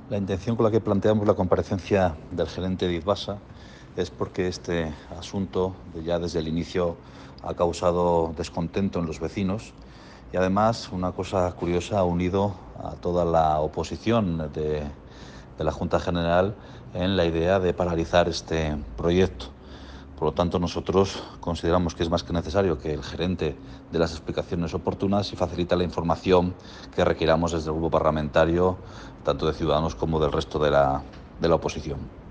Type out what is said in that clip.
La intención con la que planteamos la comparecencia del gerente de Idvasa es porque este asunto ya desde el inicio ha causado descontento en los vecinos y además una cosa curiosa ha unido a toda la oposición de la Junta General en la idea de paralizar este proyecto. Por lo tanto, nosotros consideramos que es más que necesario que el gerente dé las explicaciones oportunas y facilite la información que requiramos desde el grupo parlamentario, tanto de Ciudadanos como del resto de la oposición.